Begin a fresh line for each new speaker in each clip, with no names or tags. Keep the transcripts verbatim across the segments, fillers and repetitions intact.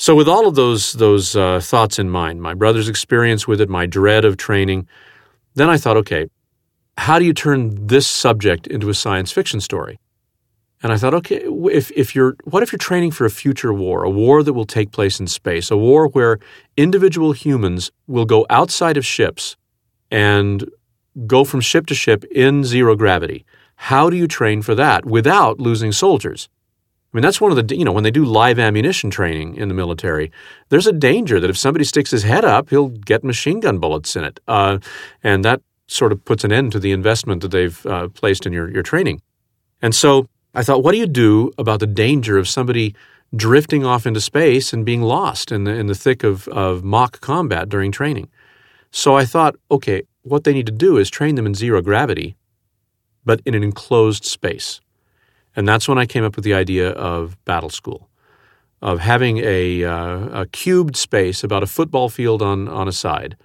So with all of those those uh, thoughts in mind, my brother's experience with it, my dread of training, then I thought, okay, how do you turn this subject into a science fiction story? And I thought, okay, if if you're what if you're training for a future war, a war that will take place in space, a war where individual humans will go outside of ships and go from ship to ship in zero gravity? How do you train for that without losing soldiers? I mean, that's one of the, you know, when they do live ammunition training in the military, there's a danger that if somebody sticks his head up, he'll get machine gun bullets in it. Uh, and that sort of puts an end to the investment that they've uh, placed in your, your training. And so I thought, what do you do about the danger of somebody drifting off into space and being lost in the, in the thick of, of mock combat during training? So I thought, okay, what they need to do is train them in zero gravity, but in an enclosed space. And that's when I came up with the idea of Battle School, of having a, uh, a cubed space, about a football field on, on a side,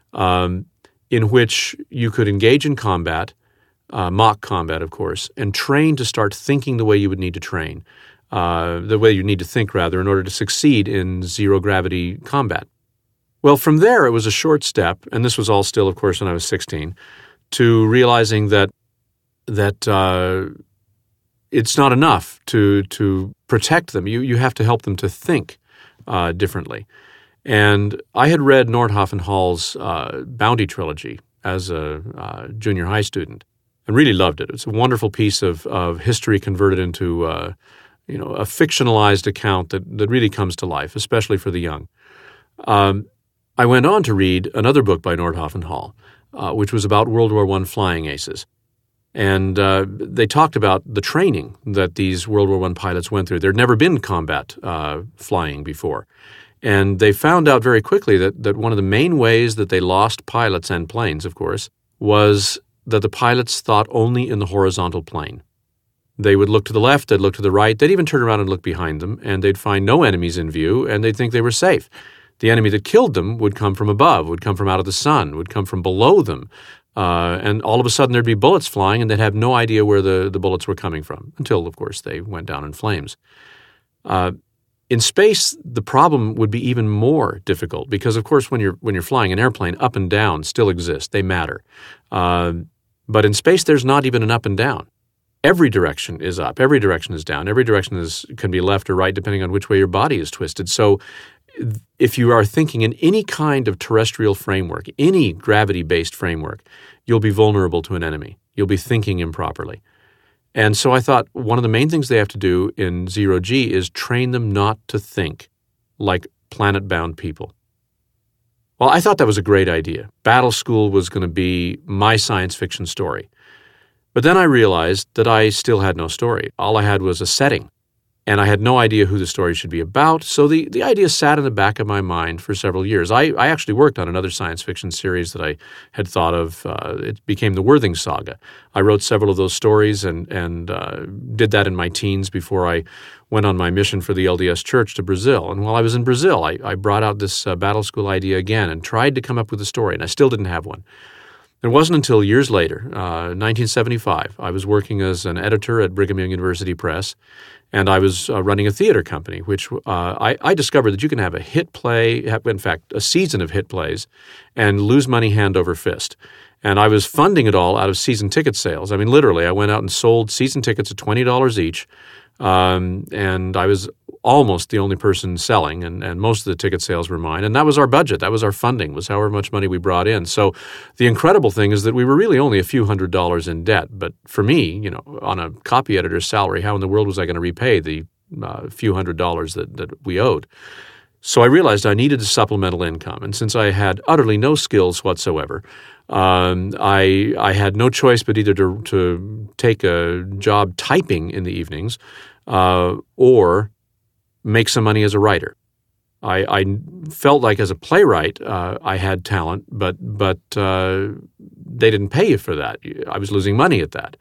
um, in which you could engage in combat, uh, mock combat, of course, and train to start thinking the way you would need to train, uh, the way you need to think, rather, in order to succeed in zero-gravity combat. Well, from there, it was a short step, and this was all still, of course, when I was sixteen, to realizing that that uh, it's not enough to to protect them. You you have to help them to think uh, differently. And I had read Nordhoff and Hall's uh, Bounty Trilogy as a uh, junior high student and really loved it. It's a wonderful piece of, of history converted into uh, you know a fictionalized account that, that really comes to life, especially for the young. Um, I went on to read another book by Nordhoff and Hall, uh, which was about World War One flying aces. And uh, they talked about the training that these World War One pilots went through. There'd never been combat uh, flying before. And they found out very quickly that, that one of the main ways that they lost pilots and planes, of course, was that the pilots thought only in the horizontal plane. They would look to the left, they'd look to the right, they'd even turn around and look behind them, and they'd find no enemies in view, and they'd think they were safe. The enemy that killed them would come from above, would come from out of the sun, would come from below them. Uh, and all of a sudden there'd be bullets flying, and they'd have no idea where the, the bullets were coming from, until, of course, they went down in flames. Uh, in space, the problem would be even more difficult because, of course, when you're when you're flying an airplane, up and down still exist. They matter. Uh, but in space, there's not even an up and down. Every direction is up. Every direction is down. Every direction is can be left or right depending on which way your body is twisted. So if you are thinking in any kind of terrestrial framework, any gravity-based framework, you'll be vulnerable to an enemy. You'll be thinking improperly. And so I thought one of the main things they have to do in zero G is train them not to think like planet-bound people. Well, I thought that was a great idea. Battle School was going to be my science fiction story. But then I realized that I still had no story. All I had was a setting. And I had no idea who the story should be about, so the, the idea sat in the back of my mind for several years. I, I actually worked on another science fiction series that I had thought of. Uh, it became the Worthing Saga. I wrote several of those stories and, and uh, did that in my teens before I went on my mission for the L D S Church to Brazil. And while I was in Brazil, I, I brought out this uh, Battle School idea again and tried to come up with a story, and I still didn't have one. It wasn't until years later, uh, nineteen seventy-five, I was working as an editor at Brigham Young University Press, and I was uh, running a theater company, which uh, I, I discovered that you can have a hit play, have, in fact, a season of hit plays, and lose money hand over fist. And I was funding it all out of season ticket sales. I mean, literally, I went out and sold season tickets at twenty dollars each, um, and I was almost the only person selling, and, and most of the ticket sales were mine. And that was our budget. That was our funding, was however much money we brought in. So the incredible thing is that we were really only a few hundred dollars in debt. But for me, you know, on a copy editor's salary, how in the world was I going to repay the uh, few hundred dollars that, that we owed? So I realized I needed a supplemental income. And since I had utterly no skills whatsoever, um, I I had no choice but either to, to take a job typing in the evenings uh, or make some money as a writer. I, I felt like as a playwright uh, I had talent, but but uh, they didn't pay you for that. I was losing money at that.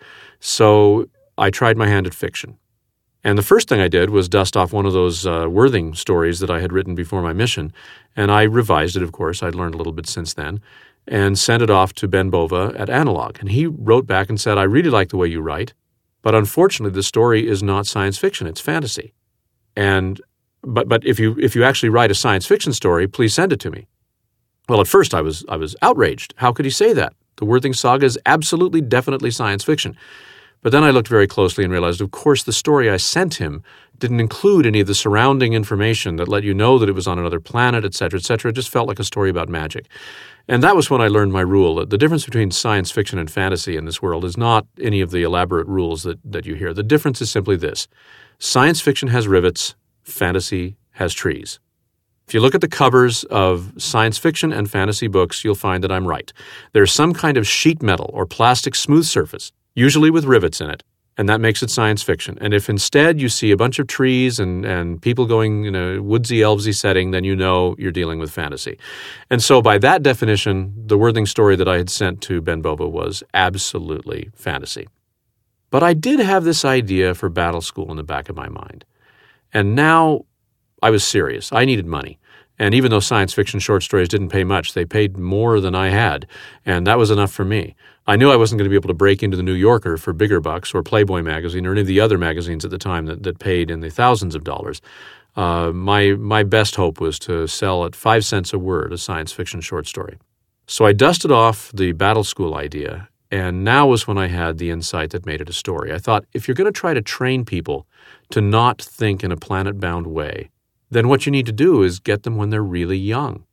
So I tried my hand at fiction. And the first thing I did was dust off one of those uh, Worthing stories that I had written before my mission, and I revised it, of course. I'd learned a little bit since then, and sent it off to Ben Bova at Analog. And he wrote back and said, I really like the way you write, but unfortunately the story is not science fiction, it's fantasy. And but but if you if you actually write a science fiction story, please send it to me. Well, at first I was I was outraged. How could he say that? The Worthing Saga is absolutely, definitely science fiction. But then I looked very closely and realized, of course, the story I sent him didn't include any of the surrounding information that let you know that it was on another planet, et cetera, et cetera. It just felt like a story about magic. And that was when I learned my rule, that the difference between science fiction and fantasy in this world is not any of the elaborate rules that, that you hear. The difference is simply this. Science fiction has rivets, fantasy has trees. If you look at the covers of science fiction and fantasy books, you'll find that I'm right. There's some kind of sheet metal or plastic smooth surface, usually with rivets in it, and that makes it science fiction. And if instead you see a bunch of trees and, and people going in a woodsy, elvesy setting, then you know you're dealing with fantasy. And so by that definition, the Worthing story that I had sent to Ben Bova was absolutely fantasy. But I did have this idea for Battle School in the back of my mind. And now I was serious. I needed money. And even though science fiction short stories didn't pay much, they paid more than I had, and that was enough for me. I knew I wasn't going to be able to break into the New Yorker for bigger bucks or Playboy magazine or any of the other magazines at the time that, that paid in the thousands of dollars. Uh, my my best hope was to sell at five cents a word a science fiction short story. So I dusted off the Battle School idea, and now was when I had the insight that made it a story. I thought, if you're going to try to train people to not think in a planet-bound way, then what you need to do is get them when they're really young.